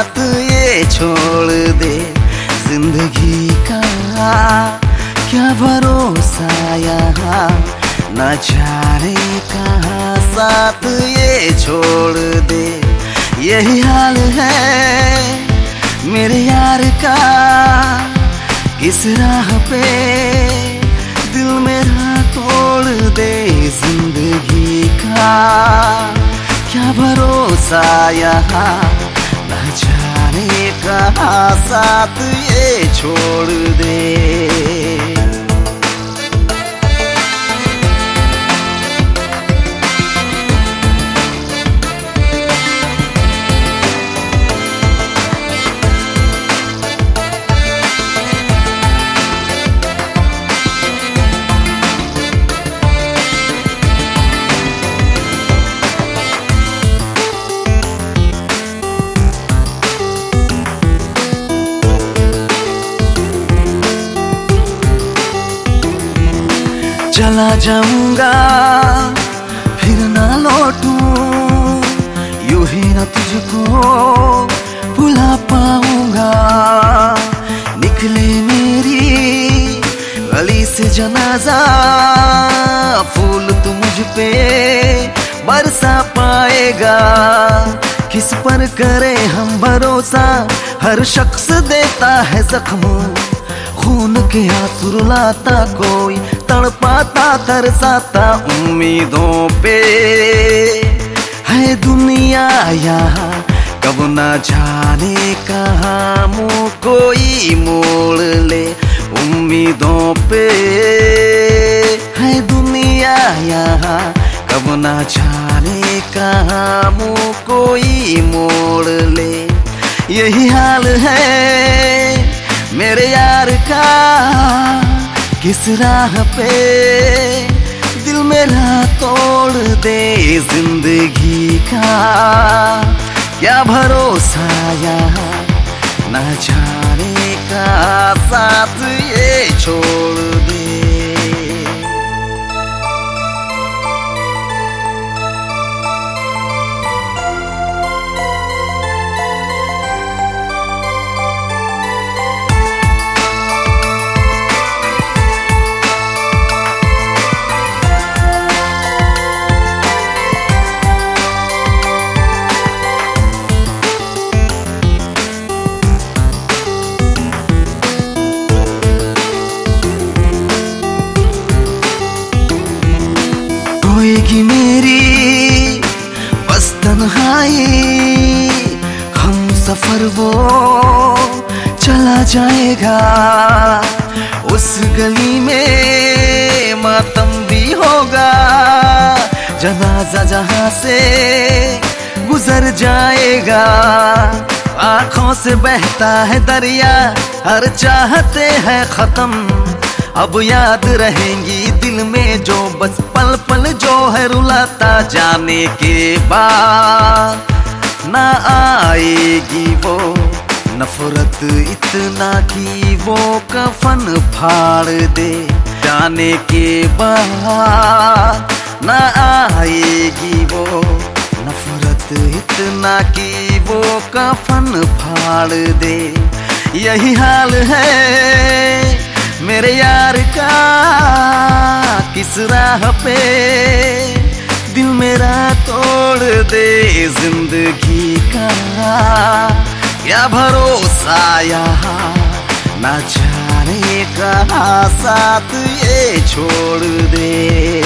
साथ ये छोड़ दे। जिंदगी का क्या भरोसा यहाँ, न जाने कहाँ साथ ये छोड़ दे। यही हाल है मेरे यार का, किस राह पे दिल मेरा तोड़ दे। जिंदगी का क्या भरोसा यहाँ, न जाने कहाँ साथ ये छोड़ दे। चला जाऊंगा फिर ना लौटूं, यूं ही न तुझको भुला पाऊंगा। निकले मेरी गली से जनाजा, फूल तू मुझ पे बरसा पाएगा। किस पर करे हम भरोसा, हर शख्स देता है जख्म। खून के आंसू रुलाता कोई, तड़पाता तरसाता उम्मीदों पे है दुनिया यहाँ। कब ना जाने कहाँ मुँह कोई मोड़ ले, उम्मीदों पे है दुनिया यहाँ। कब ना जाने कहाँ मुँह कोई मोड़ ले। यही हाल है मेरे यार का, किस राह पे दिल मेरा तोड़ दे। जिंदगी का क्या भरोसा यहाँ, न जाने का साथ ये छोड़ दे। होएगी मेरी बस तन्हाई, हम सफर वो चला जाएगा। उस गली में मातम भी होगा, जनाजा जहां से गुजर जाएगा। आंखों से बहता है दरिया, हर चाहते हैं खत्म। अब याद रहेंगी दिल में जो बस पल पल जो है रुलाता। जाने के बाद ना आएगी वो नफरत इतना कि वो कफन फाड़ दे। जाने के बाद ना आएगी वो नफरत इतना कि वो कफन फाड़ दे। यही हाल है मेरे यार का, किस राह पे दिल मेरा तोड़ दे। जिंदगी का क्या भरोसा यहाँ, न जाने कहाँ साथ ये छोड़ दे।